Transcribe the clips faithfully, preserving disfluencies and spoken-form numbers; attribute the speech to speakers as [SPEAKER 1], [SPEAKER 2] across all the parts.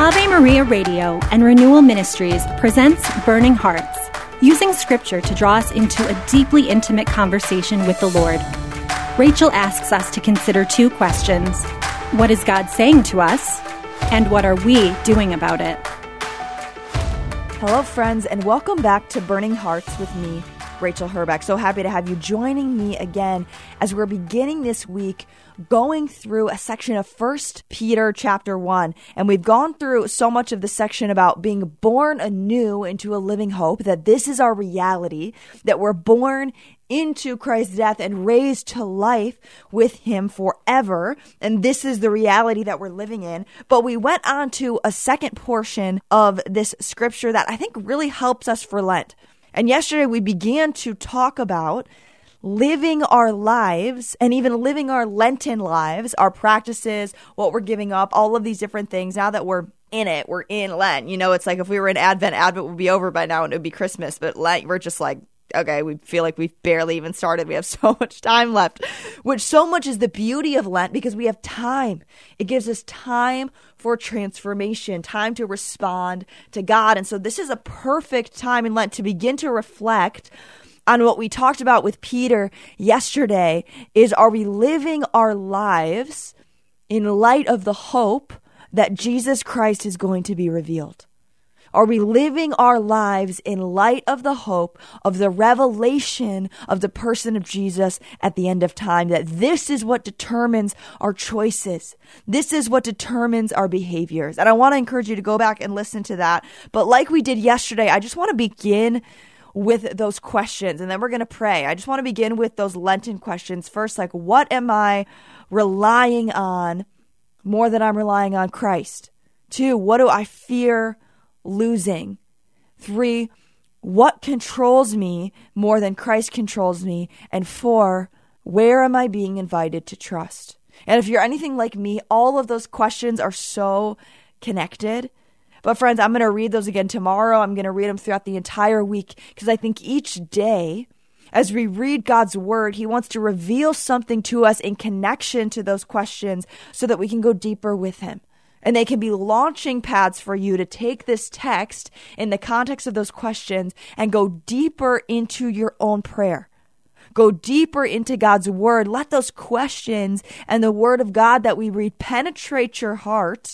[SPEAKER 1] Ave Maria Radio and Renewal Ministries presents Burning Hearts, using Scripture to draw us into a deeply intimate conversation with the Lord. Rachel asks us to consider two questions. What is God saying to us? And what are we doing about it?
[SPEAKER 2] Hello, friends, and welcome back to Burning Hearts with me, Rachel Herbeck. So happy to have you joining me again as we're beginning this week going through a section of First Peter chapter one. And we've gone through so much of the section about being born anew into a living hope, that this is our reality, that we're born into Christ's death and raised to life with him forever. And this is the reality that we're living in. But we went on to a second portion of this scripture that I think really helps us for Lent. And yesterday we began to talk about living our lives and even living our Lenten lives, our practices, what we're giving up, all of these different things. Now that we're in it, we're in Lent. You know, it's like if we were in Advent, Advent would be over by now and it would be Christmas. But Lent, we're just like, okay, we feel like we've barely even started. We have so much time left, which so much is the beauty of Lent because we have time. It gives us time for transformation, time to respond to God. And so this is a perfect time in Lent to begin to reflect on what we talked about with Peter yesterday. Is, are we living our lives in light of the hope that Jesus Christ is going to be revealed? Are we living our lives in light of the hope of the revelation of the person of Jesus at the end of time? That this is what determines our choices. This is what determines our behaviors. And I want to encourage you to go back and listen to that. But like we did yesterday, I just want to begin with those questions, and then we're going to pray. I just want to begin with those Lenten questions. First, like, what am I relying on more than I'm relying on Christ? Two, what do I fear losing? Three, what controls me more than Christ controls me? And four, where am I being invited to trust? And if you're anything like me, all of those questions are so connected. But friends, I'm going to read those again tomorrow. I'm going to read them throughout the entire week because I think each day, as we read God's word, he wants to reveal something to us in connection to those questions so that we can go deeper with him. And they can be launching pads for you to take this text in the context of those questions and go deeper into your own prayer. Go deeper into God's word. Let those questions and the word of God that we read penetrate your heart,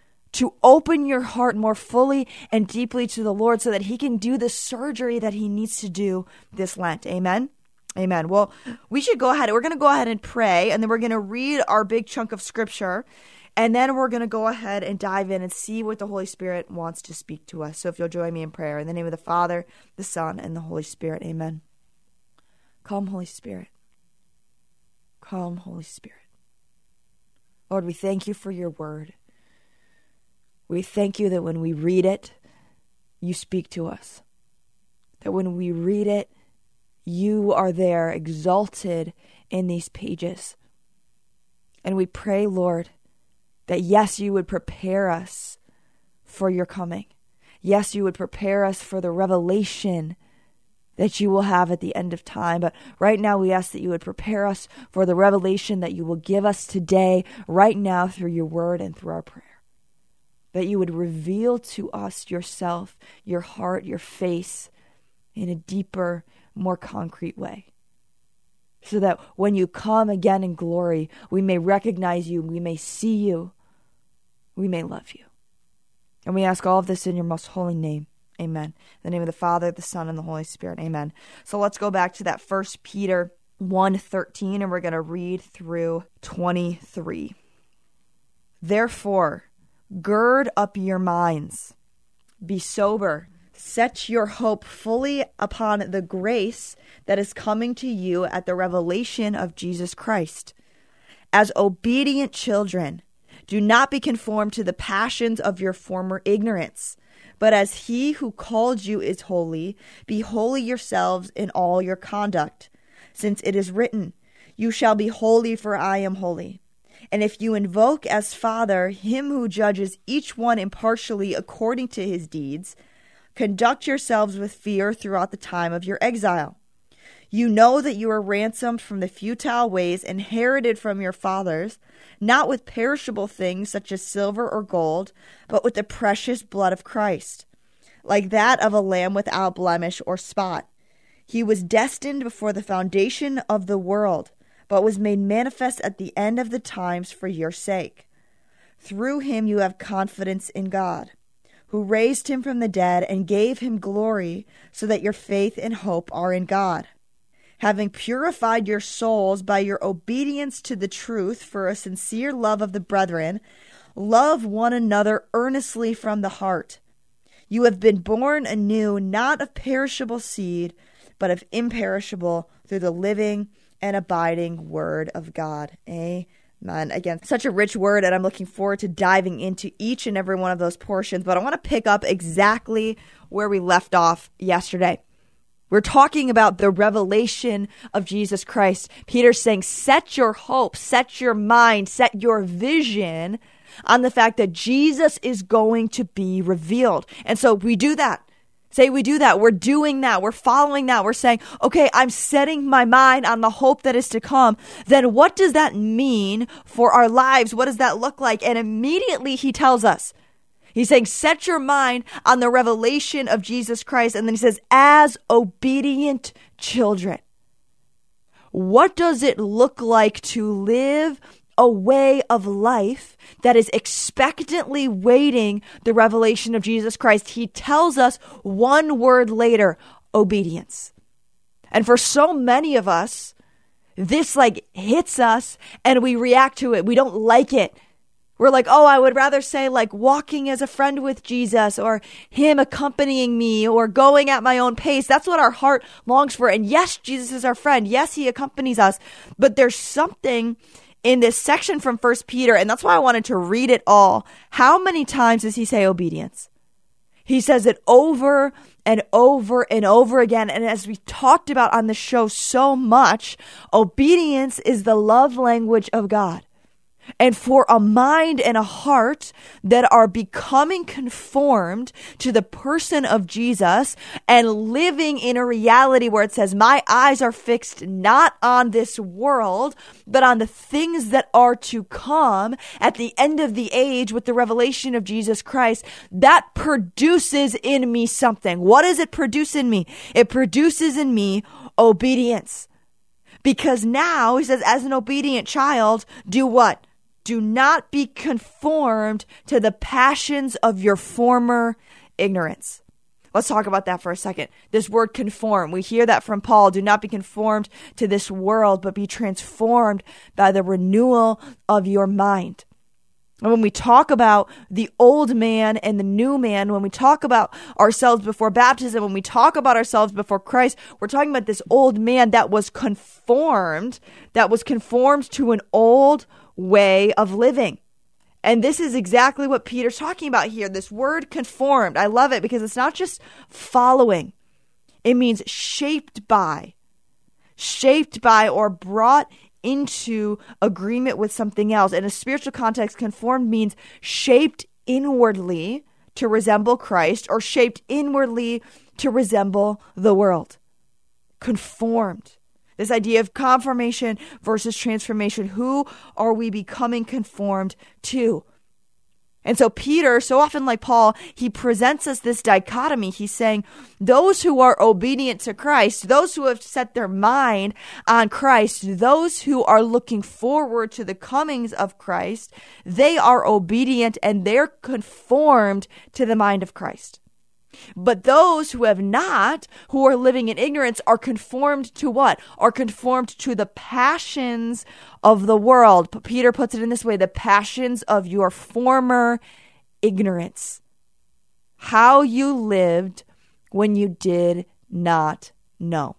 [SPEAKER 2] to open your heart more fully and deeply to the Lord so that he can do the surgery that he needs to do this Lent. Amen? Amen. Well, we should go ahead. We're going to go ahead and pray, and then we're going to read our big chunk of scripture, and then we're going to go ahead and dive in and see what the Holy Spirit wants to speak to us. So if you'll join me in prayer, in the name of the Father, the Son, and the Holy Spirit. Amen. Come, Holy Spirit. Come, Holy Spirit. Lord, we thank you for your word. We thank you that when we read it, you speak to us. That when we read it, you are there exalted in these pages. And we pray, Lord, that yes, you would prepare us for your coming. Yes, you would prepare us for the revelation that you will have at the end of time. But right now we ask that you would prepare us for the revelation that you will give us today, right now, through your word and through our prayer. That you would reveal to us yourself, your heart, your face in a deeper, more concrete way. So that when you come again in glory, we may recognize you, we may see you, we may love you. And we ask all of this in your most holy name. Amen. In the name of the Father, the Son, and the Holy Spirit. Amen. So let's go back to that First Peter one thirteen, and we're going to read through twenty-three. Therefore, gird up your minds, be sober, set your hope fully upon the grace that is coming to you at the revelation of Jesus Christ. As obedient children, do not be conformed to the passions of your former ignorance, but as he who called you is holy, be holy yourselves in all your conduct, since it is written, you shall be holy, for I am holy. And if you invoke as Father him who judges each one impartially according to his deeds, conduct yourselves with fear throughout the time of your exile. You know that you were ransomed from the futile ways inherited from your fathers, not with perishable things such as silver or gold, but with the precious blood of Christ, like that of a lamb without blemish or spot. He was destined before the foundation of the world, but was made manifest at the end of the times for your sake. Through him you have confidence in God, who raised him from the dead and gave him glory, so that your faith and hope are in God. Having purified your souls by your obedience to the truth for a sincere love of the brethren, love one another earnestly from the heart. You have been born anew, not of perishable seed, but of imperishable, through the living and abiding word of God. Amen. Again, such a rich word, and I'm looking forward to diving into each and every one of those portions, but I want to pick up exactly where we left off yesterday. We're talking about the revelation of Jesus Christ. Peter's saying, set your hope, set your mind, set your vision on the fact that Jesus is going to be revealed. And so we do that. Say we do that. We're doing that. We're following that. We're saying, okay, I'm setting my mind on the hope that is to come. Then what does that mean for our lives? What does that look like? And immediately he tells us, he's saying, set your mind on the revelation of Jesus Christ. And then he says, as obedient children. What does it look like to live a way of life that is expectantly waiting the revelation of Jesus Christ? He tells us one word later, obedience. And for so many of us, this like hits us and we react to it. We don't like it. We're like, oh, I would rather say like walking as a friend with Jesus, or him accompanying me, or going at my own pace. That's what our heart longs for. And yes, Jesus is our friend. Yes, he accompanies us. But there's something in this section from First Peter, and that's why I wanted to read it all. How many times does he say obedience? He says it over and over and over again. And as we talked about on the show so much, obedience is the love language of God. And for a mind and a heart that are becoming conformed to the person of Jesus and living in a reality where it says, my eyes are fixed not on this world, but on the things that are to come at the end of the age with the revelation of Jesus Christ, that produces in me something. What does it produce in me? It produces in me obedience. Because now, he says, as an obedient child, do what? Do not be conformed to the passions of your former ignorance. Let's talk about that for a second. This word conform, we hear that from Paul. Do not be conformed to this world, but be transformed by the renewal of your mind. And when we talk about the old man and the new man, when we talk about ourselves before baptism, when we talk about ourselves before Christ, we're talking about this old man that was conformed, that was conformed to an old way of living. And this is exactly what Peter's talking about here. This word conformed. I love it because it's not just following. It means shaped by, shaped by or brought into agreement with something else. In a spiritual context, conformed means shaped inwardly to resemble Christ, or shaped inwardly to resemble the world. Conformed. This idea of conformation versus transformation. Who are we becoming conformed to? And so Peter, so often like Paul, he presents us this dichotomy. He's saying those who are obedient to Christ, those who have set their mind on Christ, those who are looking forward to the comings of Christ, they are obedient and they're conformed to the mind of Christ. But those who have not, who are living in ignorance, are conformed to what? Are conformed to the passions of the world. Peter puts it in this way, the passions of your former ignorance. How you lived when you did not know.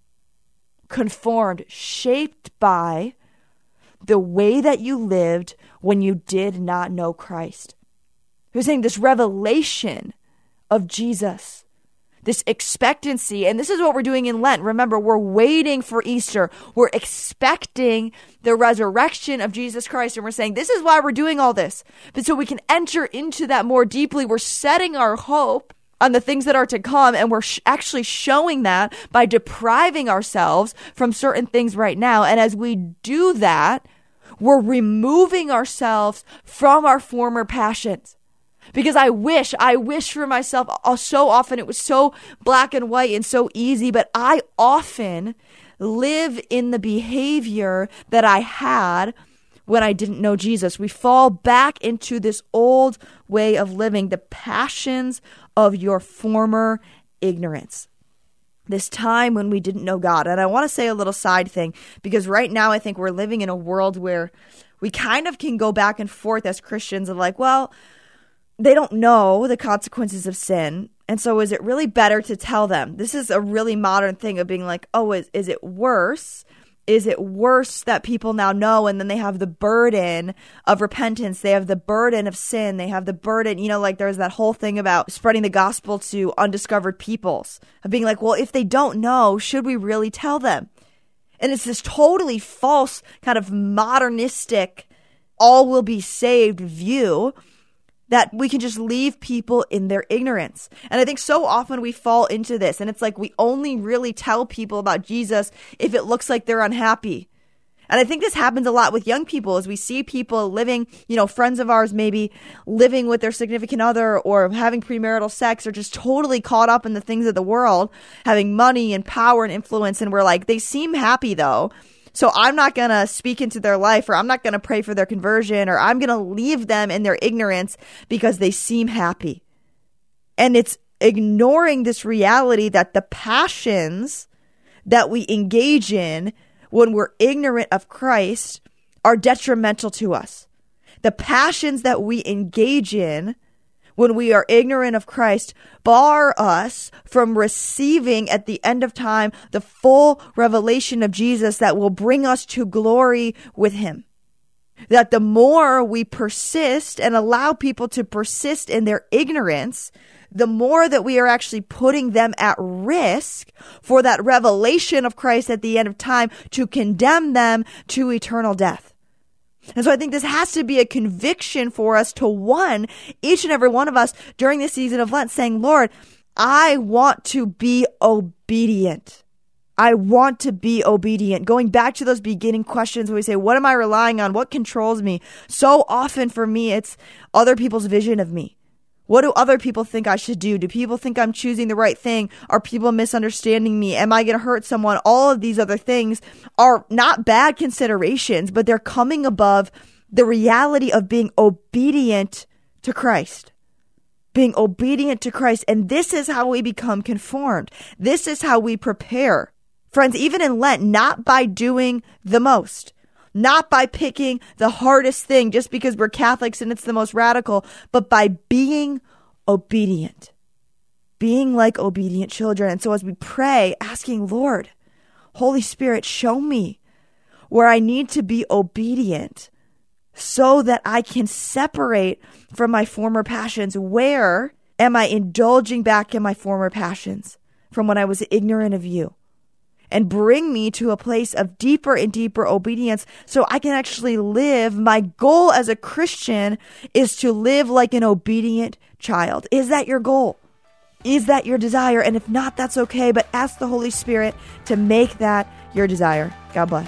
[SPEAKER 2] Conformed, shaped by the way that you lived when you did not know Christ. He was saying this revelation of Jesus, this expectancy. And this is what we're doing in Lent. Remember, we're waiting for Easter. We're expecting the resurrection of Jesus Christ. And we're saying, this is why we're doing all this. But so we can enter into that more deeply. We're setting our hope on the things that are to come. And we're sh- actually showing that by depriving ourselves from certain things right now. And as we do that, we're removing ourselves from our former passions. Because I wish, I wish for myself so often it was so black and white and so easy, but I often live in the behavior that I had when I didn't know Jesus. We fall back into this old way of living, the passions of your former ignorance. This time when we didn't know God. And I want to say a little side thing, because right now I think we're living in a world where we kind of can go back and forth as Christians of like, well, they don't know the consequences of sin. And so is it really better to tell them? This is a really modern thing of being like, oh, is, is it worse? Is it worse that people now know? And then they have the burden of repentance. They have the burden of sin. They have the burden, you know, like there's that whole thing about spreading the gospel to undiscovered peoples, of being like, well, if they don't know, should we really tell them? And it's this totally false kind of modernistic, all will be saved view that we can just leave people in their ignorance. And I think so often we fall into this, and it's like we only really tell people about Jesus if it looks like they're unhappy. And I think this happens a lot with young people as we see people living, you know, friends of ours maybe living with their significant other or having premarital sex or just totally caught up in the things of the world, having money and power and influence. And we're like, they seem happy though. So I'm not going to speak into their life, or I'm not going to pray for their conversion, or I'm going to leave them in their ignorance because they seem happy. And it's ignoring this reality that the passions that we engage in when we're ignorant of Christ are detrimental to us. The passions that we engage in when we are ignorant of Christ bar us from receiving at the end of time the full revelation of Jesus that will bring us to glory with him. That the more we persist and allow people to persist in their ignorance, the more that we are actually putting them at risk for that revelation of Christ at the end of time to condemn them to eternal death. And so I think this has to be a conviction for us to, one, each and every one of us during this season of Lent saying, Lord, I want to be obedient. I want to be obedient. Going back to those beginning questions where we say, what am I relying on? What controls me? So often for me, it's other people's vision of me. What do other people think I should do? Do people think I'm choosing the right thing? Are people misunderstanding me? Am I going to hurt someone? All of these other things are not bad considerations, but they're coming above the reality of being obedient to Christ. Being obedient to Christ. And this is how we become conformed. This is how we prepare. Friends, even in Lent, not by doing the most. Not by picking the hardest thing just because we're Catholics and it's the most radical, but by being obedient, being like obedient children. And so as we pray, asking, Lord, Holy Spirit, show me where I need to be obedient so that I can separate from my former passions. Where am I indulging back in my former passions from when I was ignorant of you? And bring me to a place of deeper and deeper obedience so I can actually live. My goal as a Christian is to live like an obedient child. Is that your goal? Is that your desire? And if not, that's okay. But ask the Holy Spirit to make that your desire. God bless.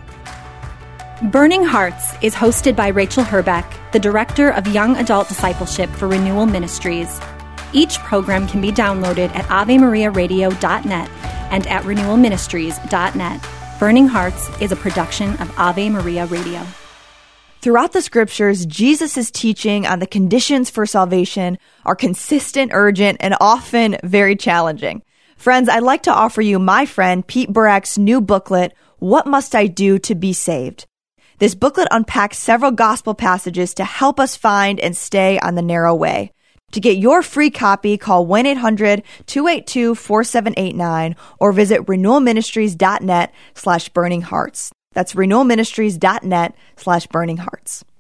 [SPEAKER 1] Burning Hearts is hosted by Rachel Herbeck, the Director of Young Adult Discipleship for Renewal Ministries. Each program can be downloaded at ave maria radio dot net and at renewal ministries dot net. Burning Hearts is a production of Ave Maria Radio.
[SPEAKER 2] Throughout the scriptures, Jesus' teaching on the conditions for salvation are consistent, urgent, and often very challenging. Friends, I'd like to offer you my friend Pete Burak's new booklet, What Must I Do to Be Saved? This booklet unpacks several gospel passages to help us find and stay on the narrow way. To get your free copy, call one eight hundred two eight two four seven eight nine or visit renewal ministries dot net slash burning hearts. That's renewal ministries dot net slash burning hearts.